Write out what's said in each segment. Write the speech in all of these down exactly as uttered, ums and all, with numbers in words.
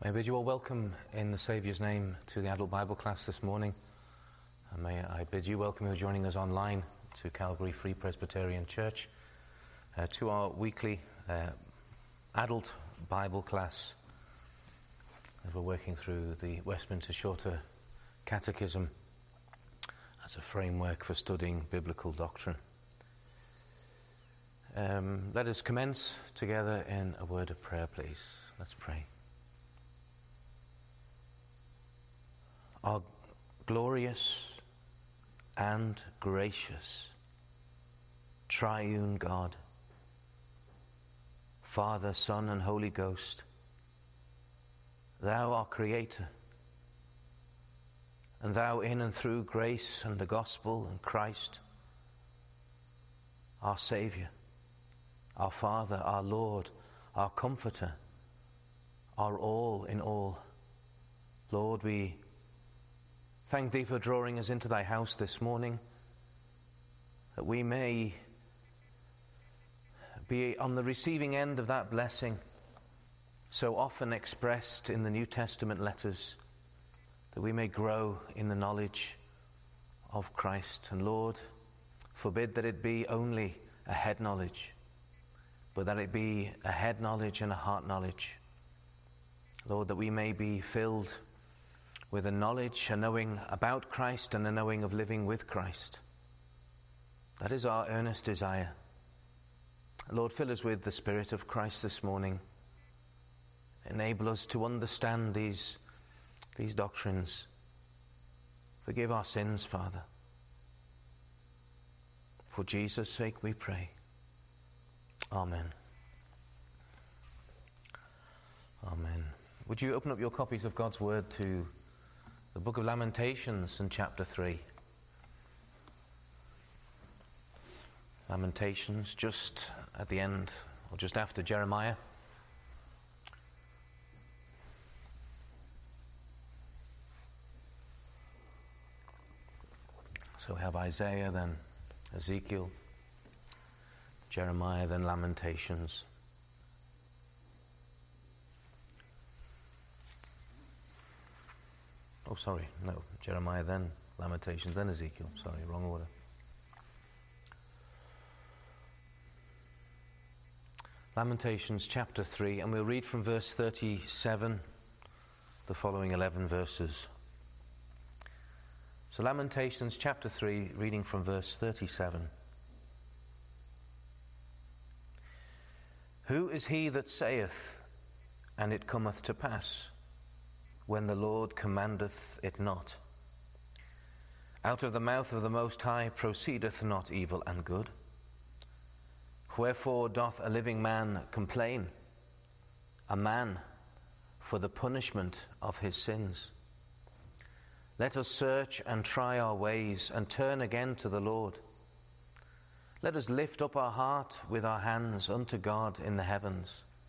I bid you all welcome in the Saviour's name to the adult Bible class this morning. And may I bid you welcome who are joining us online to Calvary Free Presbyterian Church, uh, to our weekly uh, adult Bible class as we're working through the Westminster Shorter Catechism as a framework for studying biblical doctrine. Um, let us commence together in a word of prayer, please. Let's pray. Our glorious and gracious triune God, Father, Son, and Holy Ghost, Thou, our Creator, and Thou in and through grace and the gospel and Christ, our Saviour, our Father, our Lord, our Comforter, our all in all. Lord, we thank Thee for drawing us into Thy house this morning, that we may be on the receiving end of that blessing so often expressed in the New Testament letters, that we may grow in the knowledge of Christ. And Lord, forbid that it be only a head knowledge, but that it be a head knowledge and a heart knowledge. Lord, that we may be filled with a knowledge, a knowing about Christ, and a knowing of living with Christ. That is our earnest desire. Lord, fill us with the Spirit of Christ this morning. Enable us to understand these, these doctrines. Forgive our sins, Father. For Jesus' sake we pray. Amen. Amen. Would you open up your copies of God's Word to the book of Lamentations and chapter three. Lamentations, just at the end, or just after Jeremiah. So we have Isaiah, then Ezekiel, Jeremiah, then Lamentations. Oh, sorry, no, Jeremiah, then Lamentations, then Ezekiel. Sorry, wrong order. Lamentations chapter three, and we'll read from verse thirty-seven, the following eleven verses. So Lamentations chapter three, reading from verse thirty-seven. Who is he that saith, and it cometh to pass, when the Lord commandeth it not? Out of the mouth of the Most High proceedeth not evil and good. Wherefore doth a living man complain, a man for the punishment of his sins? Let us search and try our ways, and turn again to the Lord. Let us lift up our heart with our hands unto God in the heavens.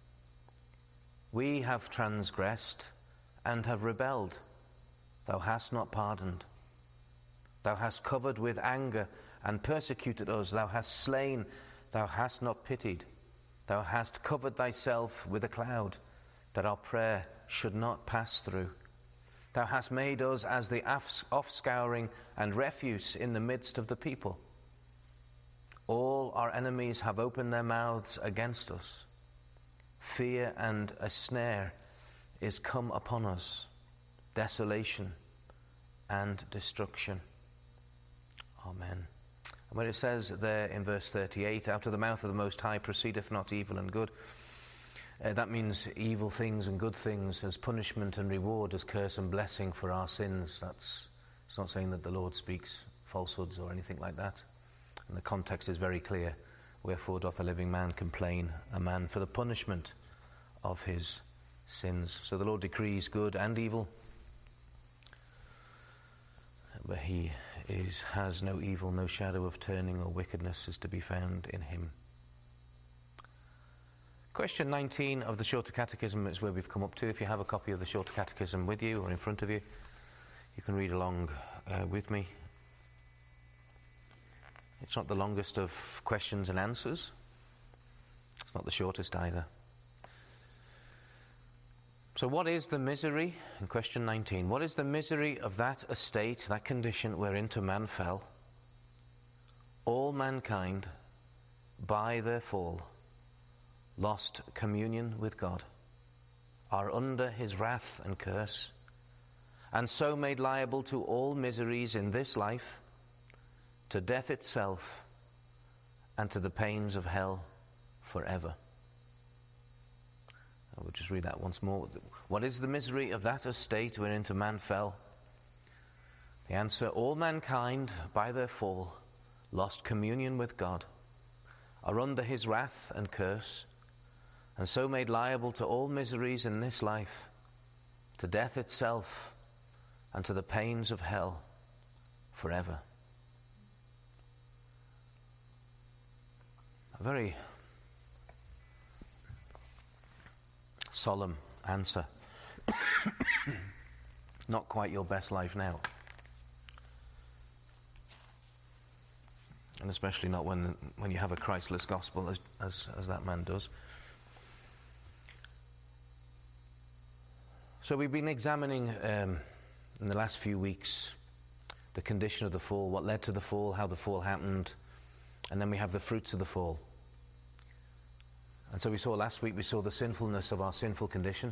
We have transgressed and have rebelled. Thou hast not pardoned. Thou hast covered with anger and persecuted us. Thou hast slain. Thou hast not pitied. Thou hast covered thyself with a cloud, that our prayer should not pass through. Thou hast made us as the offscouring and refuse in the midst of the people. All our enemies have opened their mouths against us. Fear and a snare is come upon us, desolation and destruction. Amen. And when it says there in verse thirty-eight, out of the mouth of the Most High proceedeth not evil and good, uh, that means evil things and good things as punishment and reward, as curse and blessing for our sins. That's, it's not saying that the Lord speaks falsehoods or anything like that. And the context is very clear. Wherefore doth a living man complain, a man for the punishment of his sins. So the Lord decrees good and evil, but he is has no evil, no shadow of turning or wickedness is to be found in him. Question nineteen of the Shorter Catechism is where we've come up to. If you have a copy of the Shorter Catechism with you or in front of you, you can read along uh, with me. It's not the longest of questions and answers. It's not the shortest either. So what is the misery? In question nineteen, what is the misery of that estate, that condition whereinto man fell? All mankind, by their fall, lost communion with God, are under his wrath and curse, and so made liable to all miseries in this life, to death itself, and to the pains of hell forever. I will just read that once more. What is the misery of that estate whereinto man fell? The answer, all mankind, by their fall, lost communion with God, are under his wrath and curse, and so made liable to all miseries in this life, to death itself, and to the pains of hell forever. A very solemn answer. Not quite your best life now. And especially not when when you have a Christless gospel as as, as that man does. So we've been examining um, in the last few weeks the condition of the fall, what led to the fall, how the fall happened, and then we have the fruits of the fall. And so we saw last week, we saw the sinfulness of our sinful condition.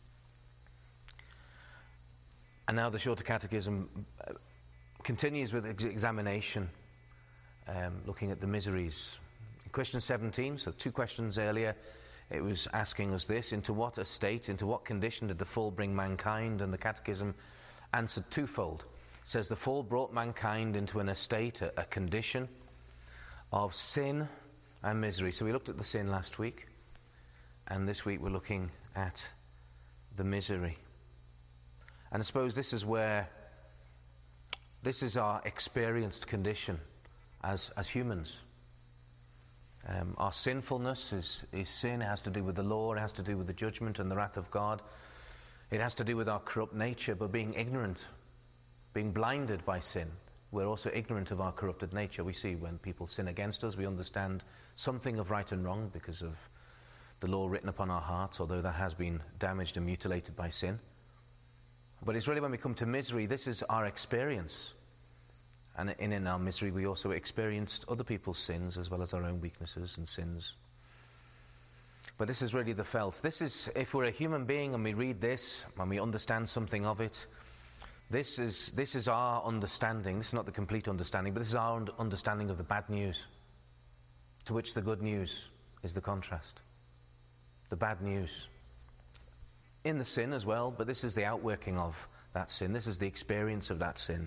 And now the Shorter Catechism continues with ex- examination, um, looking at the miseries. In question seventeen, so two questions earlier, it was asking us this: into what estate, into what condition did the fall bring mankind? And the Catechism answered twofold. It says the fall brought mankind into an estate, a, a condition of sin and misery. So we looked at the sin last week, and this week we're looking at the misery. And I suppose this is where, this is our experienced condition as, as humans. Um, our sinfulness is, is sin. It has to do with the law, it has to do with the judgment and the wrath of God. It has to do with our corrupt nature, but being ignorant, being blinded by sin. We're also ignorant of our corrupted nature. We see when people sin against us, we understand something of right and wrong because of the law written upon our hearts, although that has been damaged and mutilated by sin. But it's really when we come to misery, this is our experience. And in, in our misery, we also experienced other people's sins as well as our own weaknesses and sins. But this is really the felt. This is, if we're a human being and we read this, and we understand something of it, This is this is our understanding. This is not the complete understanding, but this is our un- understanding of the bad news, to which the good news is the contrast. The bad news. In the sin as well, but this is the outworking of that sin. This is the experience of that sin.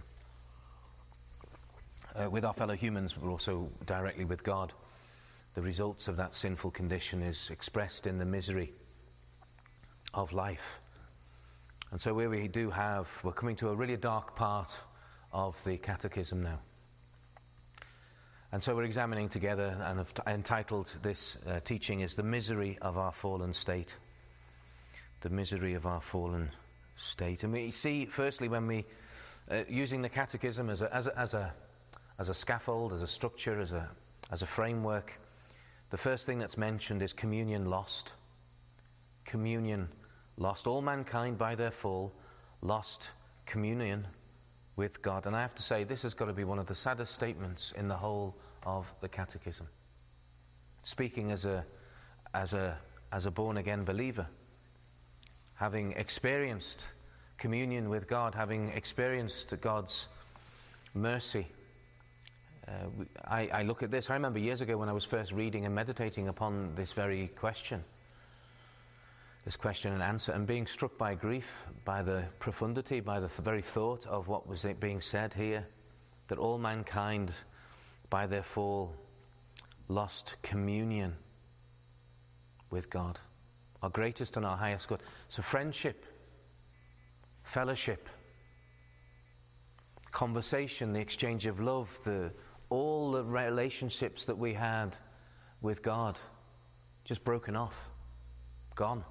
Uh, with our fellow humans, but also directly with God. The results of that sinful condition is expressed in the misery of life. And so where we do have, we're coming to a really dark part of the Catechism now. And so we're examining together, and I've t- entitled this uh, teaching is The Misery of Our Fallen State. The Misery of Our Fallen State. And we see, firstly, when we, uh, using the Catechism as a, as a, as a, as a scaffold, as a structure, as a, as a framework, the first thing that's mentioned is communion lost. Communion lost. All mankind by their fall lost communion with God. And I have to say, this has got to be one of the saddest statements in the whole of the Catechism. Speaking as a as a as a born-again believer, having experienced communion with God, having experienced God's mercy. Uh, we, I, I look at this, I remember years ago when I was first reading and meditating upon this very question, this question and answer, and being struck by grief, by the profundity, by the th- very thought of what was being said here, that all mankind, by their fall, lost communion with God, our greatest and our highest good. So friendship, fellowship, conversation, the exchange of love, the all the relationships that we had with God, just broken off, gone.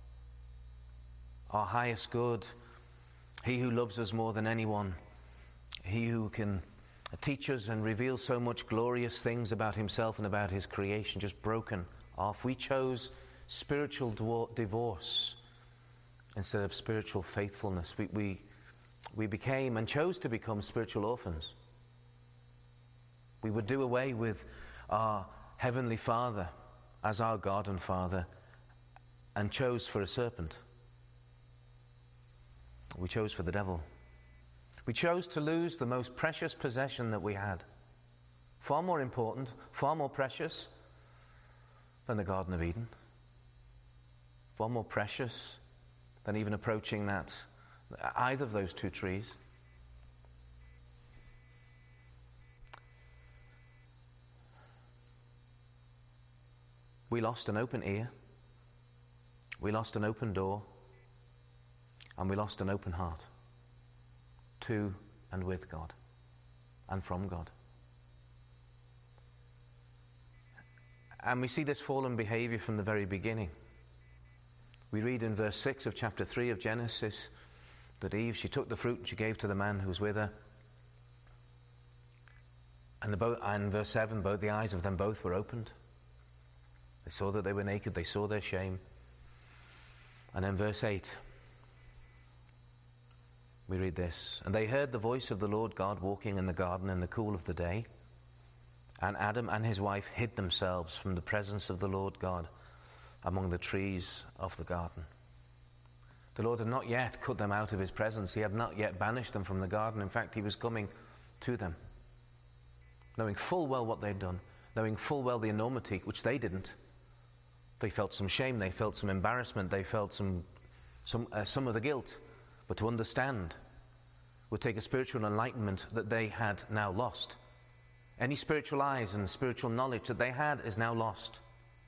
Our highest good, He who loves us more than anyone, He who can teach us and reveal so much glorious things about Himself and about His creation, just broken off. We chose spiritual divorce instead of spiritual faithfulness. We, we, we became and chose to become spiritual orphans. We would do away with our Heavenly Father as our God and Father and chose for a serpent. We chose for the devil. We chose to lose the most precious possession that we had. Far more important, far more precious than the Garden of Eden. Far more precious than even approaching that, either of those two trees. We lost an open ear, we lost an open door, and we lost an open heart to and with God and from God. And we see this fallen behavior from the very beginning. We read in verse six of chapter three of Genesis that Eve, she took the fruit and she gave to the man who was with her. And, the bo- and verse seven, both the eyes of them both were opened. They saw that they were naked, they saw their shame. And then verse eight, we read this, and they heard the voice of the Lord God walking in the garden in the cool of the day. And Adam and his wife hid themselves from the presence of the Lord God among the trees of the garden. The Lord had not yet cut them out of his presence. He had not yet banished them from the garden. In fact, he was coming to them, knowing full well what they'd done, knowing full well the enormity, which they didn't. They felt some shame, they felt some embarrassment, they felt some, some, uh, some of the guilt. But to understand would take a spiritual enlightenment that they had now lost. Any spiritual eyes and spiritual knowledge that they had is now lost.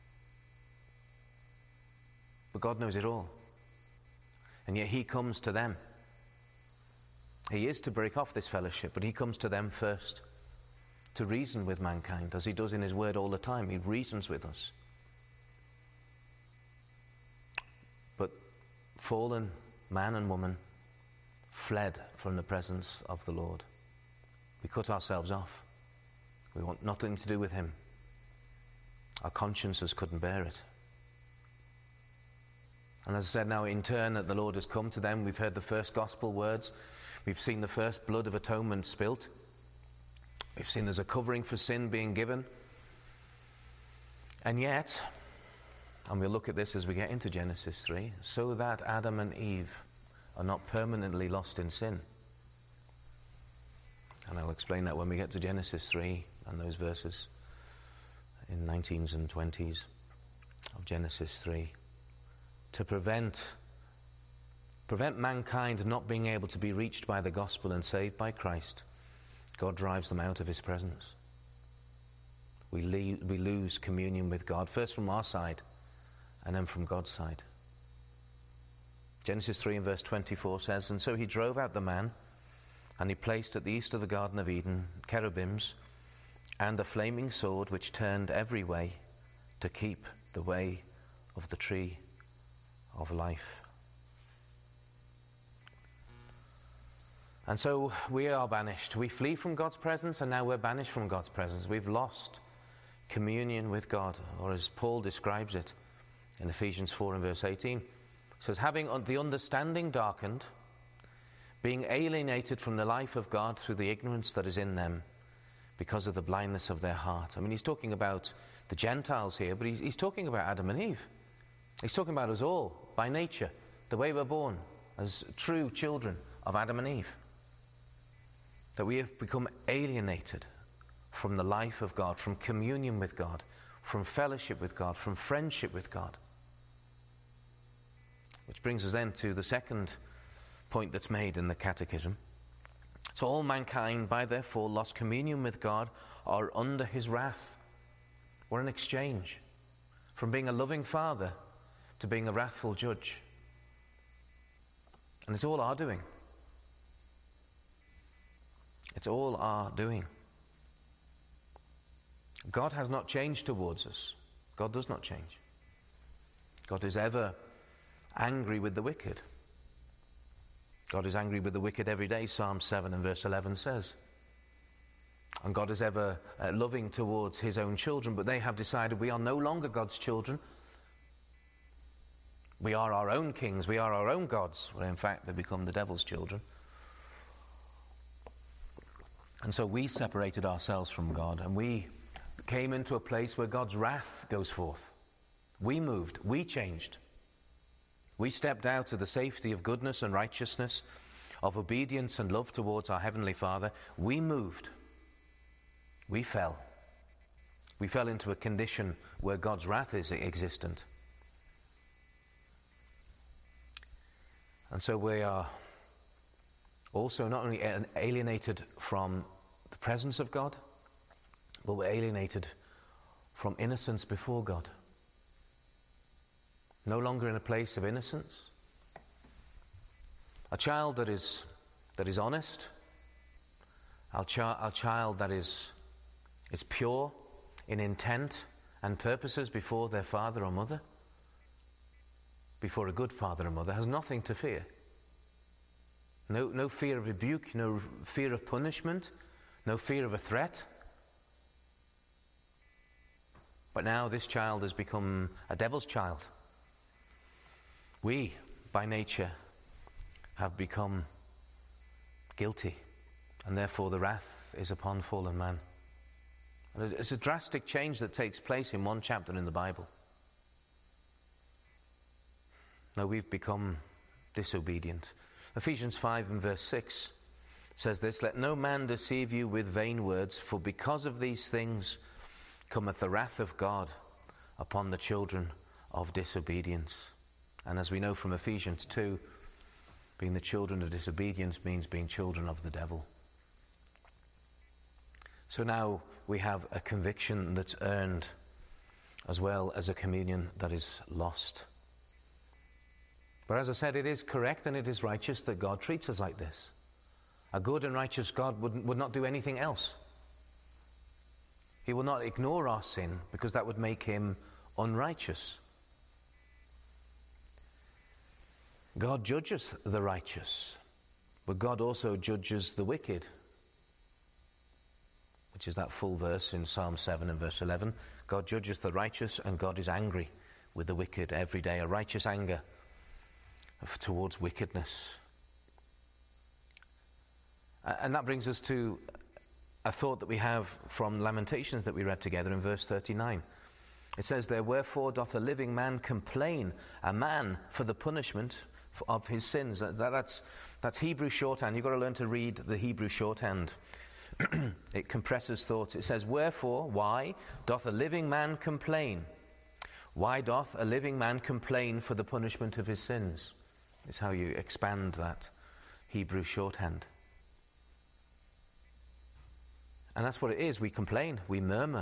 But God knows it all. And yet he comes to them. He is to break off this fellowship, but he comes to them first to reason with mankind, as he does in his word all the time. He reasons with us. But fallen man and woman fled from the presence of the Lord. We cut ourselves off. We want nothing to do with him. Our consciences couldn't bear it. And as I said, now in turn that the Lord has come to them, we've heard the first gospel words. We've seen the first blood of atonement spilt. We've seen there's a covering for sin being given. And yet, and we'll look at this as we get into Genesis three, so that Adam and Eve are not permanently lost in sin. And I'll explain that when we get to Genesis three and those verses in nineteens and twenties of Genesis three. To prevent, prevent mankind not being able to be reached by the gospel and saved by Christ, God drives them out of his presence. We, le- we lose communion with God, first from our side and then from God's side. Genesis three and verse twenty-four says, and so he drove out the man, and he placed at the east of the Garden of Eden cherubims and a flaming sword which turned every way to keep the way of the tree of life. And so we are banished. We flee from God's presence, and now we're banished from God's presence. We've lost communion with God, or as Paul describes it in Ephesians four and verse eighteen. It says, having the understanding darkened, being alienated from the life of God through the ignorance that is in them because of the blindness of their heart. I mean, he's talking about the Gentiles here, but he's, he's talking about Adam and Eve. He's talking about us all, by nature, the way we're born, as true children of Adam and Eve. That we have become alienated from the life of God, from communion with God, from fellowship with God, from friendship with God. Which brings us then to the second point that's made in the Catechism. So all mankind, by their fall, lost communion with God, are under his wrath. We're in exchange from being a loving Father to being a wrathful judge. And it's all our doing. It's all our doing. God has not changed towards us. God does not change. God is ever angry with the wicked. God is angry with the wicked every day, Psalm seven and verse eleven says. And God is ever uh, loving towards his own children, but they have decided we are no longer God's children. We are our own kings, we are our own gods. Well, in fact, they become the devil's children. And so we separated ourselves from God, and we came into a place where God's wrath goes forth. We moved, we changed. We stepped out of the safety of goodness and righteousness, of obedience and love towards our Heavenly Father. We moved. We fell. We fell into a condition where God's wrath is existent. And so we are also not only alienated from the presence of God, but we're alienated from innocence before God. No longer in a place of innocence. A child that is that is honest, a, chi- a child that is is pure in intent and purposes before their father or mother, before a good father or mother, has nothing to fear. No, no fear of rebuke, no fear of punishment, no fear of a threat. But now this child has become a devil's child. We, by nature, have become guilty, and therefore the wrath is upon fallen man. And it's a drastic change that takes place in one chapter in the Bible. Now we've become disobedient. Ephesians five and verse six says this, "Let no man deceive you with vain words, for because of these things cometh the wrath of God upon the children of disobedience." And as we know from Ephesians two, being the children of disobedience means being children of the devil. So now we have a conviction that's earned as well as a communion that is lost. But as I said, it is correct and it is righteous that God treats us like this. A good and righteous God would, would not do anything else. He will not ignore our sin because that would make him unrighteous. God judges the righteous, but God also judges the wicked, which is that full verse in Psalm seven and verse eleven. God judges the righteous, and God is angry with the wicked every day, a righteous anger towards wickedness. And that brings us to a thought that we have from Lamentations that we read together in verse thirty-nine. It says there, "Wherefore doth a living man complain, a man for the punishment of his sins?" That, that's, that's Hebrew shorthand. You've got to learn to read the Hebrew shorthand. It compresses thoughts. It says, "Wherefore, why doth a living man complain? Why doth a living man complain for the punishment of his sins?" Is how you expand that Hebrew shorthand. And that's what it is. We complain. We murmur.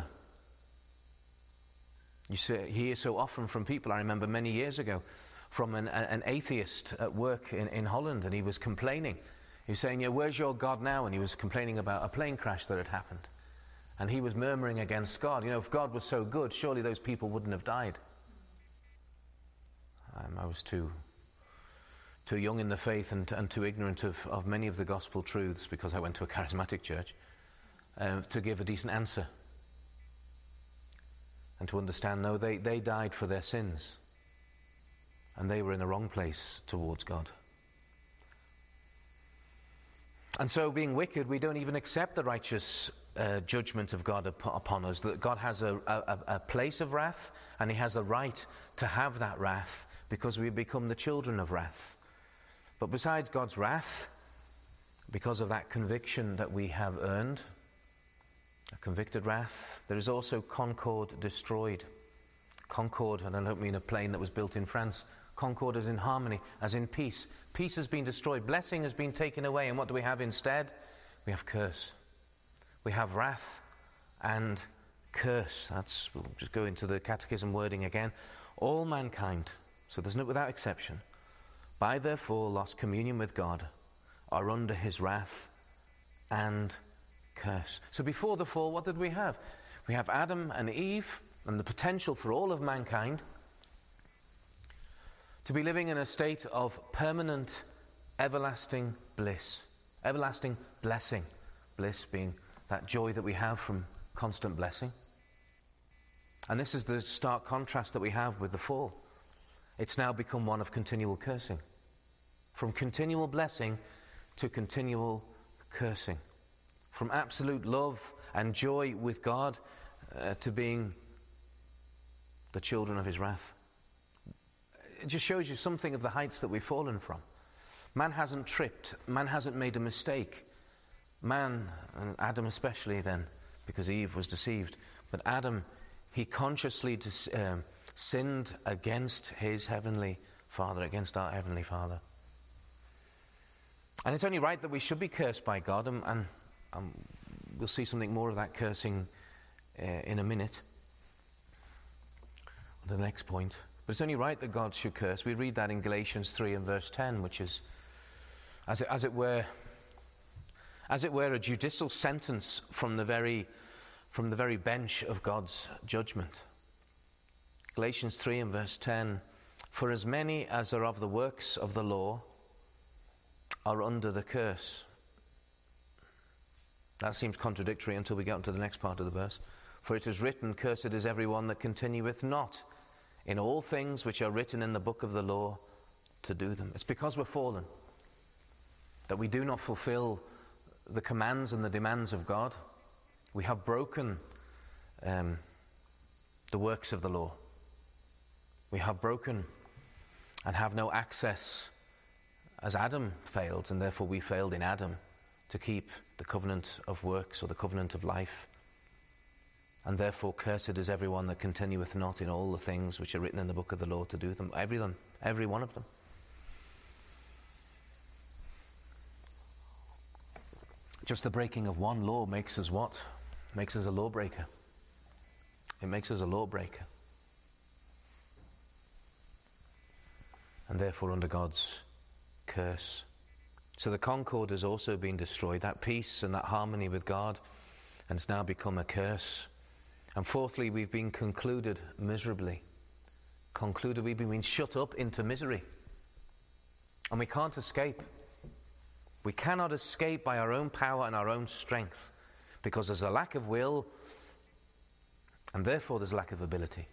You see, hear so often from people. I remember many years ago from an, an atheist at work in, in Holland, and he was complaining. He was saying, "Yeah, where's your God now?" And he was complaining about a plane crash that had happened. And he was murmuring against God. You know, if God was so good, surely those people wouldn't have died. Um, I was too too young in the faith and, and too ignorant of, of many of the gospel truths, because I went to a charismatic church, uh, to give a decent answer. And to understand, no, they, they died for their sins. And they were in the wrong place towards God. And so, being wicked, we don't even accept the righteous uh, judgment of God up, upon us. That God has a, a, a place of wrath, and he has a right to have that wrath, because we become the children of wrath. But besides God's wrath, because of that conviction that we have earned, a convicted wrath, there is also concord destroyed. Concord, and I don't mean a plane that was built in France. Concord as in harmony, as in peace. Peace has been destroyed. Blessing has been taken away. And what do we have instead? We have curse. We have wrath and curse. That's, we'll just go into the catechism wording again. All mankind, so there's no, without exception, by their fall lost communion with God, are under his wrath and curse. So before the fall, what did we have? We have Adam and Eve, and the potential for all of mankind to be living in a state of permanent, everlasting bliss, everlasting blessing. Bliss being that joy that we have from constant blessing. And this is the stark contrast that we have with the fall. it's now become one of continual cursing. From continual blessing to continual cursing. From absolute love and joy with God uh, to being the children of his wrath. It just shows you something of the heights that we've fallen from. Man hasn't tripped. Man hasn't made a mistake. Man, and Adam especially then, because Eve was deceived. But Adam, he consciously dis- um, sinned against his heavenly Father, against our heavenly Father. And it's only right that we should be cursed by God, and, and, and we'll see something more of that cursing uh, in a minute. The next point. But it's only right that God should curse. We read that in Galatians three and verse ten, which is, as it, as it were, as it were, a judicial sentence from the very, from the very bench of God's judgment. Galatians three and verse ten, for as many as are of the works of the law are under the curse. That seems contradictory until we get onto the next part of the verse. For it is written, cursed is everyone that continueth not in all things which are written in the book of the law to do them. It's because we're fallen that we do not fulfill the commands and the demands of God. We have broken um, the works of the law. We have broken and have no access, as Adam failed, and therefore we failed in Adam, to keep the covenant of works or the covenant of life. And therefore cursed is everyone that continueth not in all the things which are written in the book of the law to do them. Every them, every one of them. Just the breaking of one law makes us what? Makes us a lawbreaker. It makes us a lawbreaker. And therefore under God's curse. So the concord has also been destroyed. That peace and that harmony with God, and it's now become a curse. And fourthly, we've been concluded miserably. Concluded, we've been shut up into misery. And we can't escape. We cannot escape by our own power and our own strength, because there's a lack of will, and therefore there's a lack of ability.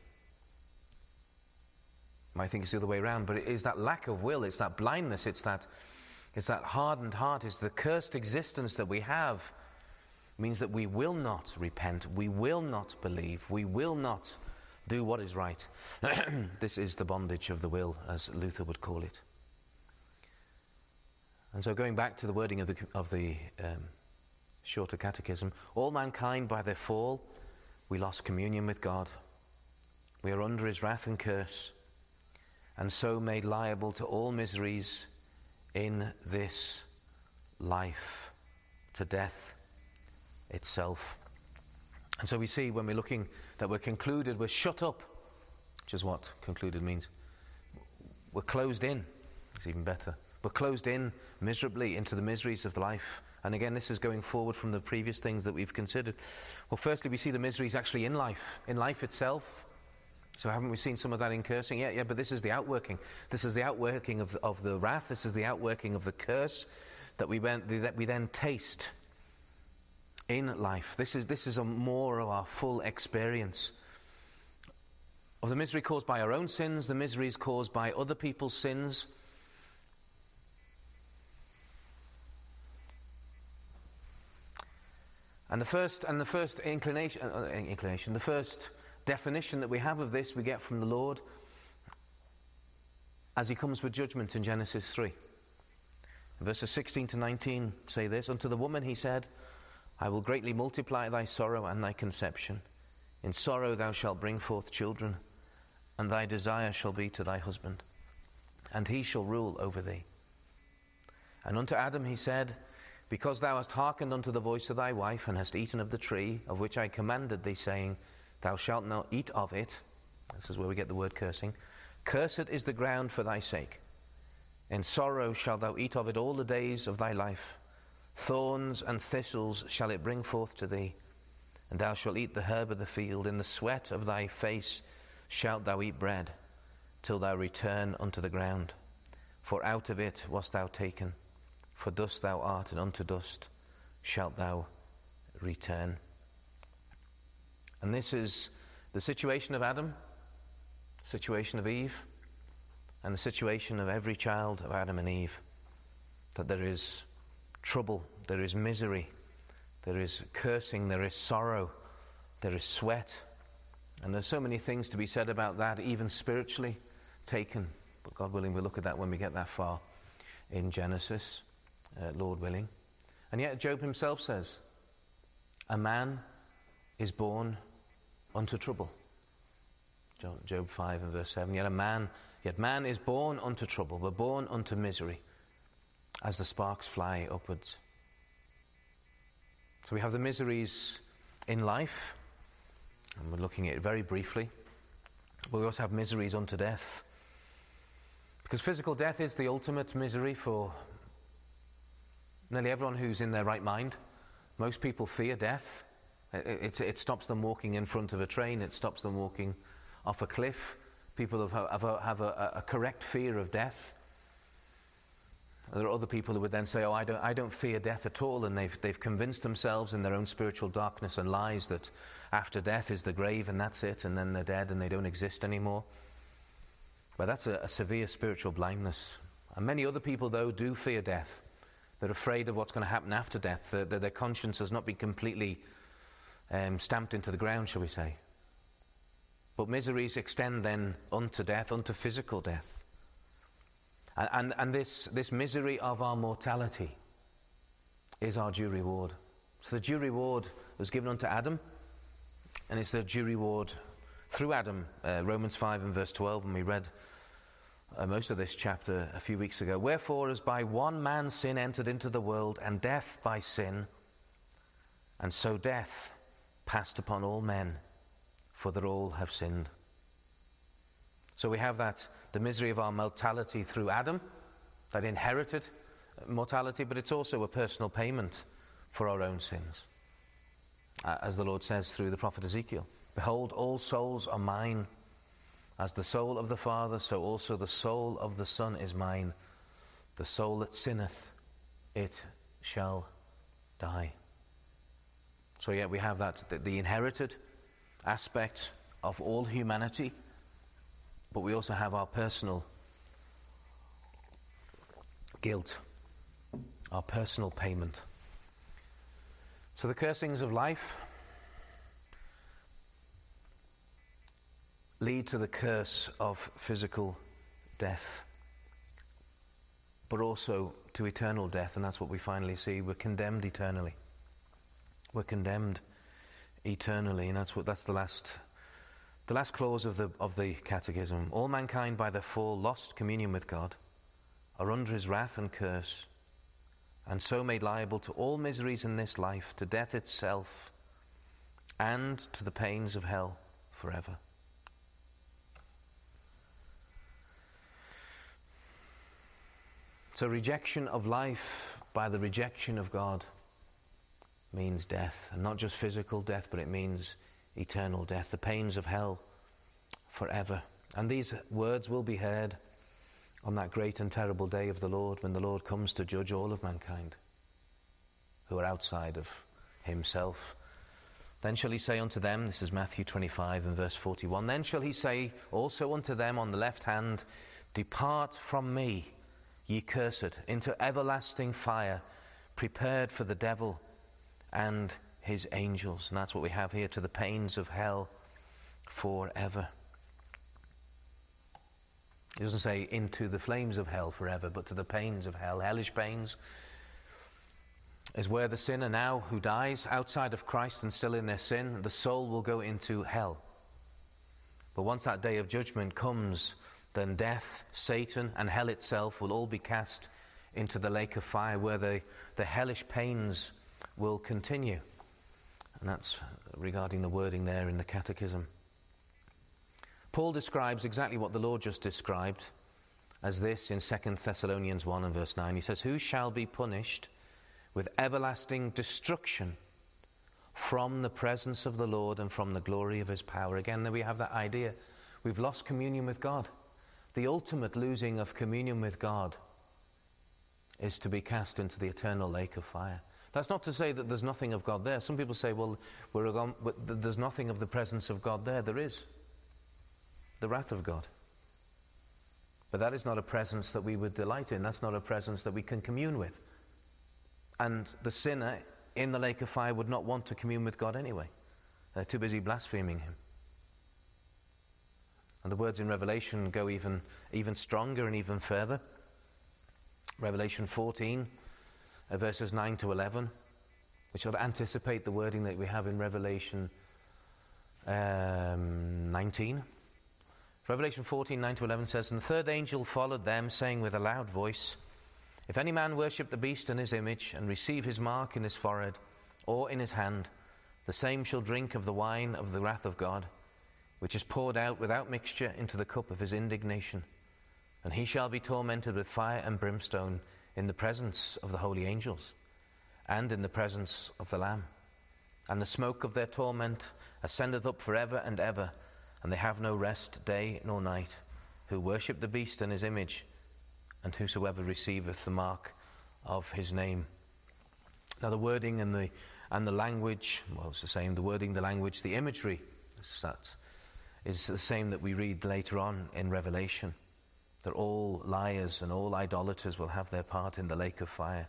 You might think it's the other way around, but it is that lack of will, it's that blindness, it's that, it's that hardened heart, it's the cursed existence that we have, means that we will not repent, we will not believe, we will not do what is right. This is the bondage of the will, as Luther would call it. And so going back to the wording of the, of the um, Shorter Catechism, all mankind by their fall, we lost communion with God. We are under his wrath and curse, and so made liable to all miseries in this life, to death itself. And so we see when we're looking that we're concluded, we're shut up, which is what concluded means. We're closed in. It's even better. We're closed in miserably into the miseries of life. And again, this is going forward from the previous things that we've considered. Well, firstly, we see the miseries actually in life, in life itself. So haven't we seen some of that in cursing? Yeah, yeah, but this is the outworking. This is the outworking of the, of the wrath. This is the outworking of the curse that we, went, that we then taste in life. This is, this is a more of our full experience of the misery caused by our own sins, the miseries caused by other people's sins. And the first, and the first inclination, uh, inclination, the first definition that we have of this, we get from the Lord as he comes with judgment in Genesis three. Verses sixteen to nineteen say this: Unto the woman he said, I will greatly multiply thy sorrow and thy conception. In sorrow thou shalt bring forth children, and thy desire shall be to thy husband, and he shall rule over thee. And unto Adam he said, Because thou hast hearkened unto the voice of thy wife, and hast eaten of the tree of which I commanded thee, saying, Thou shalt not eat of it. This is where we get the word cursing. Cursed is the ground for thy sake. In sorrow shalt thou eat of it all the days of thy life. Thorns and thistles shall it bring forth to thee, and thou shalt eat the herb of the field. In the sweat of thy face shalt thou eat bread, till thou return unto the ground. For out of it wast thou taken. For dust thou art, and unto dust shalt thou return. And this is the situation of Adam, the situation of Eve, and the situation of every child of Adam and Eve, that there is trouble, there is misery, there is cursing, there is sorrow, there is sweat, and there's so many things to be said about that, even spiritually taken. But God willing, we'll look at that when we get that far in Genesis, uh, Lord willing. And yet Job himself says, a man is born unto trouble. Job five and verse seven. Yet a man, yet man is born unto trouble, but born unto misery, as the sparks fly upwards. So we have the miseries in life, and we're looking at it very briefly. But we also have miseries unto death. Because physical death is the ultimate misery for nearly everyone who's in their right mind. Most people fear death. It, it, it stops them walking in front of a train. It stops them walking off a cliff. People have, have, a, have a, a correct fear of death. There are other people who would then say, oh, I don't, I don't fear death at all, and they've, they've convinced themselves in their own spiritual darkness and lies that after death is the grave and that's it, and then they're dead and they don't exist anymore. But that's a, a severe spiritual blindness. And many other people, though, do fear death. They're afraid of what's going to happen after death. Their, their, their conscience has not been completely um, stamped into the ground, shall we say. But miseries extend then unto death, unto physical death. And, and, and this, this misery of our mortality is our due reward. So the due reward was given unto Adam, and it's the due reward through Adam. Uh, Romans five and verse twelve, and we read uh, most of this chapter a few weeks ago. Wherefore, as by one man sin entered into the world, and death by sin, and so death passed upon all men, for that all have sinned. So we have that, the misery of our mortality through Adam, that inherited mortality, but it's also a personal payment for our own sins. Uh, as the Lord says through the prophet Ezekiel, behold, all souls are mine. As the soul of the Father, so also the soul of the Son is mine. The soul that sinneth, it shall die. So yeah, we have that, the, the inherited aspect of all humanity, but we also have our personal guilt, our personal payment. So the cursings of life lead to the curse of physical death, but also to eternal death, and that's what we finally see. We're condemned eternally. We're condemned eternally, and that's what that's the last the last clause of the of the Catechism. All mankind by their fall lost communion with God, are under his wrath and curse, and so made liable to all miseries in this life, to death itself, and to the pains of hell forever. So rejection of life by the rejection of God means death, and not just physical death, but it means eternal death, the pains of hell forever. And these words will be heard on that great and terrible day of the Lord, when the Lord comes to judge all of mankind who are outside of himself. Then shall he say unto them, this is Matthew twenty-five and verse forty-one, then shall he say also unto them on the left hand, depart from me, ye cursed, into everlasting fire, prepared for the devil and his angels. And that's what we have here, to the pains of hell forever. It doesn't say into the flames of hell forever, but to the pains of hell. Hellish pains is where the sinner now who dies outside of Christ and still in their sin, the soul will go into hell. But once that day of judgment comes, then death, Satan, and hell itself will all be cast into the lake of fire, where the, the hellish pains will continue. And that's regarding the wording there in the Catechism. Paul describes exactly what the Lord just described as this in Second Thessalonians one and verse nine. He says, who shall be punished with everlasting destruction from the presence of the Lord and from the glory of his power. Again, there we have that idea. We've lost communion with God. The ultimate losing of communion with God is to be cast into the eternal lake of fire. That's not to say that there's nothing of God there. Some people say, well, we're gone, there's nothing of the presence of God there. There is. The wrath of God. But that is not a presence that we would delight in. That's not a presence that we can commune with. And the sinner in the lake of fire would not want to commune with God anyway. They're too busy blaspheming him. And the words in Revelation go even, even stronger and even further. Revelation fourteen, uh, verses nine to eleven, which will anticipate the wording that we have in Revelation um, nineteen. Revelation fourteen, nine to eleven says, "And the third angel followed them, saying with a loud voice, If any man worship the beast and his image, and receive his mark in his forehead or in his hand, the same shall drink of the wine of the wrath of God, which is poured out without mixture into the cup of his indignation. And he shall be tormented with fire and brimstone in the presence of the holy angels, and in the presence of the Lamb. And the smoke of their torment ascendeth up for ever and ever, and they have no rest day nor night, who worship the beast and his image, and whosoever receiveth the mark of his name." Now the wording and the and the language, well, it's the same. The wording, the language, the imagery, that is the same that we read later on in Revelation. That all liars and all idolaters will have their part in the lake of fire.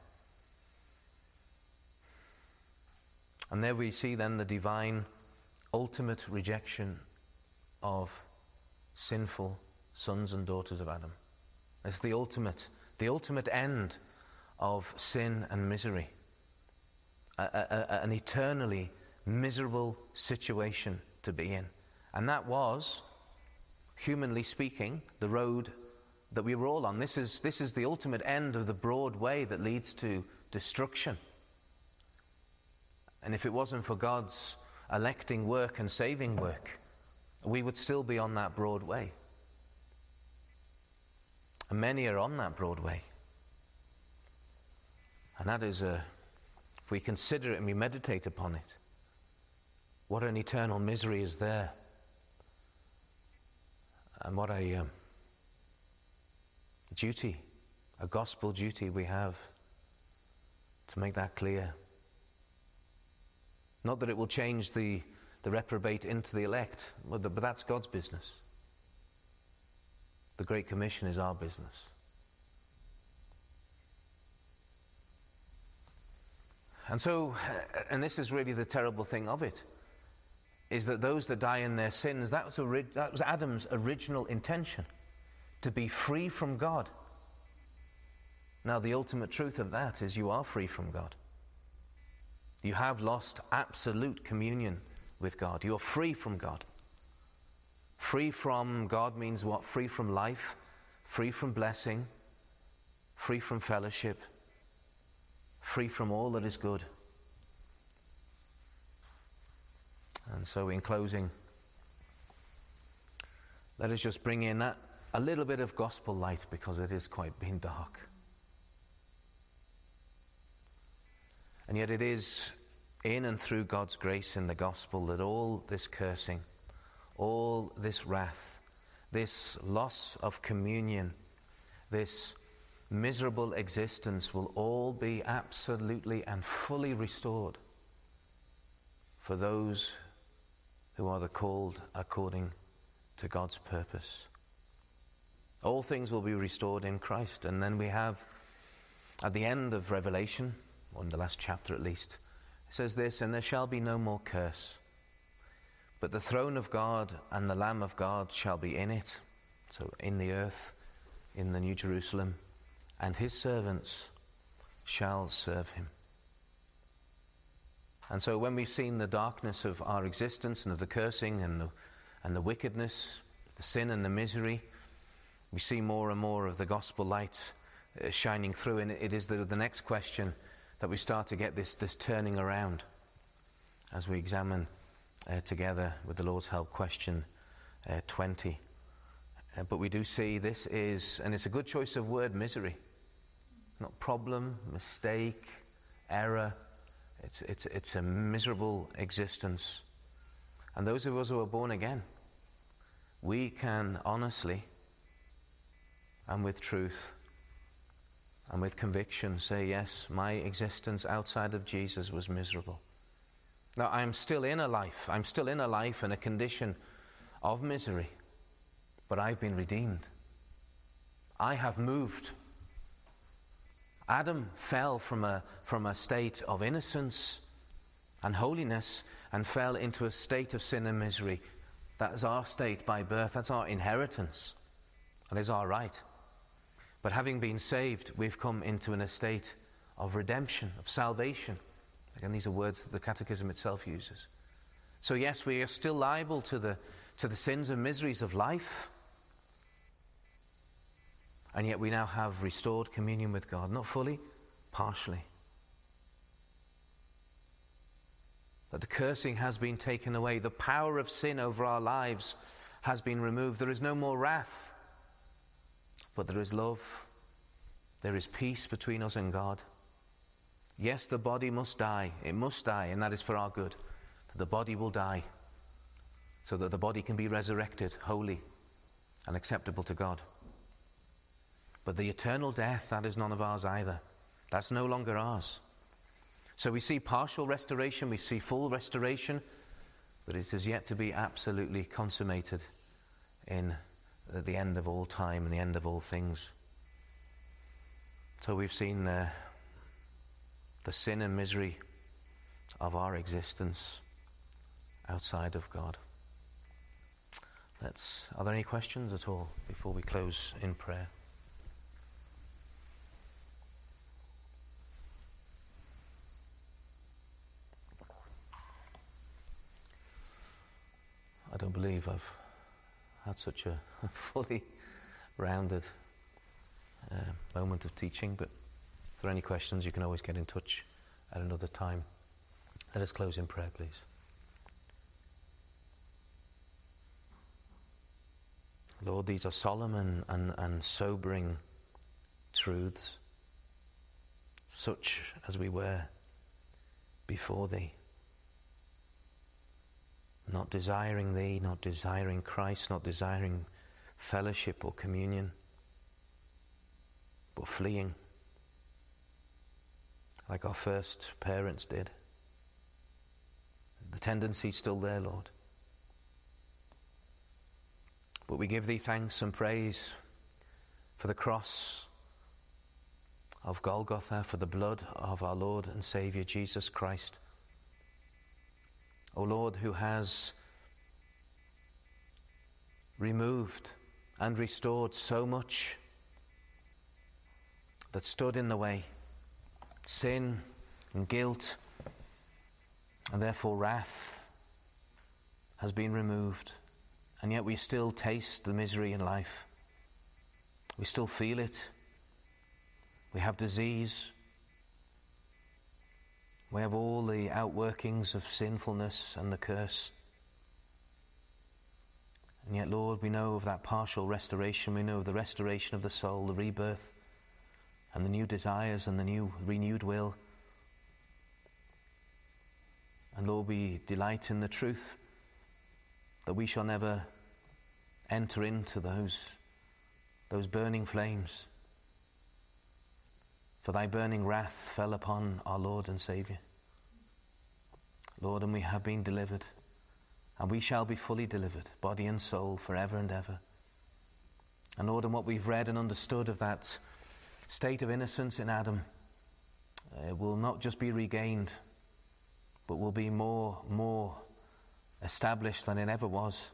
And there we see then the divine ultimate rejection of sinful sons and daughters of Adam. It's the ultimate, the ultimate end of sin and misery. A, a, a, an eternally miserable situation to be in. And that was, humanly speaking, the road that we were all on. This is, this is the ultimate end of the broad way that leads to destruction. And if it wasn't for God's electing work and saving work, we would still be on that broad way. And many are on that broad way. And that is, a, if we consider it and we meditate upon it, what an eternal misery is there. And what a um, duty, a gospel duty we have to make that clear. Not that it will change the, the reprobate into the elect, but that's God's business. The Great Commission is our business. And so, and this is really the terrible thing of it, is that those that die in their sins, that was, ori- that was Adam's original intention, to be free from God. Now, the ultimate truth of that is you are free from God. You have lost absolute communion with God. You are free from God. Free from God means what? Free from life, free from blessing, free from fellowship, free from all that is good. And so in closing, let us just bring in that a little bit of gospel light, because it is quite been dark. And yet it is in and through God's grace in the gospel that all this cursing, all this wrath, this loss of communion, this miserable existence will all be absolutely and fully restored for those who are the called according to God's purpose. All things will be restored in Christ. And then we have, at the end of Revelation, or in the last chapter at least, it says this, "And there shall be no more curse, but the throne of God and the Lamb of God shall be in it," so in the earth, in the New Jerusalem, "and his servants shall serve him." And so when we've seen the darkness of our existence and of the cursing and the, and the wickedness, the sin and the misery, we see more and more of the gospel light uh, shining through. And it is the, the next question that we start to get this, this turning around as we examine uh, together with the Lord's help question uh, twenty. Uh, but we do see this is, and it's a good choice of word, misery. Not problem, mistake, error. It's, it's, it's a miserable existence. And those of us who are born again, we can honestly and with truth and with conviction say, yes, my existence outside of Jesus was miserable. Now, I am still in a life, I'm still in a life and a condition of misery, but I've been redeemed. I have moved. Adam fell from a, from a state of innocence and holiness and fell into a state of sin and misery. That is our state by birth. That's our inheritance. That is our right. But having been saved, we've come into an estate of redemption, of salvation. Again, these are words that the Catechism itself uses. So yes, we are still liable to the, to the sins and miseries of life. And yet we now have restored communion with God. Not fully, partially. That the cursing has been taken away. The power of sin over our lives has been removed. There is no more wrath. But there is love. There is peace between us and God. Yes, the body must die. It must die, and that is for our good. The body will die so that the body can be resurrected, holy and acceptable to God. But the eternal death, that is none of ours either. That's no longer ours. So we see partial restoration, we see full restoration, but it is yet to be absolutely consummated in the end of all time and the end of all things. So we've seen uh, the sin and misery of our existence outside of God. Let's, are there any questions at all before we close in prayer? I don't believe I've had such a fully rounded uh, moment of teaching, but if there are any questions, you can always get in touch at another time. Let us close in prayer, please. Lord, these are solemn and, and, and sobering truths, such as we were before Thee. Not desiring Thee, not desiring Christ, not desiring fellowship or communion, but fleeing, like our first parents did. The tendency's still there, Lord. But we give Thee thanks and praise for the cross of Golgotha, for the blood of our Lord and Saviour Jesus Christ. O Lord, who has removed and restored so much that stood in the way, sin and guilt, and therefore wrath has been removed. And yet we still taste the misery in life. We still feel it. We have disease. We have all the outworkings of sinfulness and the curse. And yet, Lord, we know of that partial restoration. We know of the restoration of the soul, the rebirth, and the new desires and the new renewed will. And Lord, we delight in the truth that we shall never enter into those, those burning flames. For Thy burning wrath fell upon our Lord and Saviour. Lord, and we have been delivered, and we shall be fully delivered, body and soul, forever and ever. And Lord, and what we've read and understood of that state of innocence in Adam uh, will not just be regained, but will be more, more established than it ever was,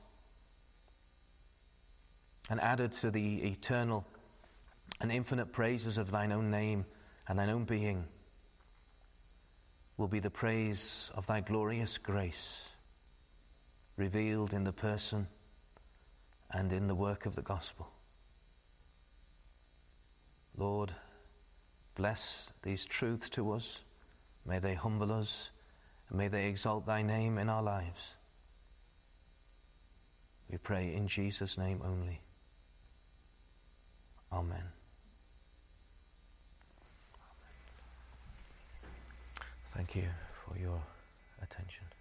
and added to the eternal and infinite praises of Thine own name and Thine own being will be the praise of Thy glorious grace revealed in the person and in the work of the gospel. Lord, bless these truths to us. May they humble us, and may they exalt Thy name in our lives. We pray in Jesus' name only. Amen. Thank you for your attention.